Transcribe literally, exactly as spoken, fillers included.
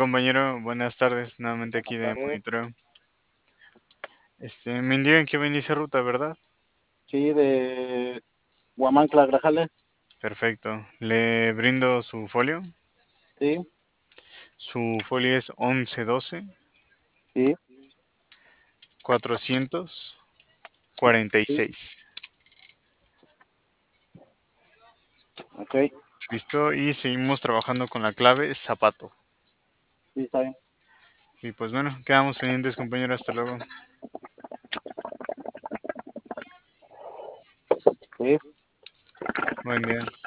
compañero? Buenas tardes, nuevamente aquí Buenas de tardes. monitoreo. Este, me indican que va a iniciar ruta, ¿verdad? Sí, de Huamancla, Grajales. Perfecto. Le brindo su folio. Sí, Su folio es once doce sí, cuatrocientos cuarenta y sí. seis. Ok, Listo, y seguimos trabajando con la clave zapato. sí, está bien. Y pues bueno, quedamos pendientes, compañero. Hasta luego. Sí. Buen día.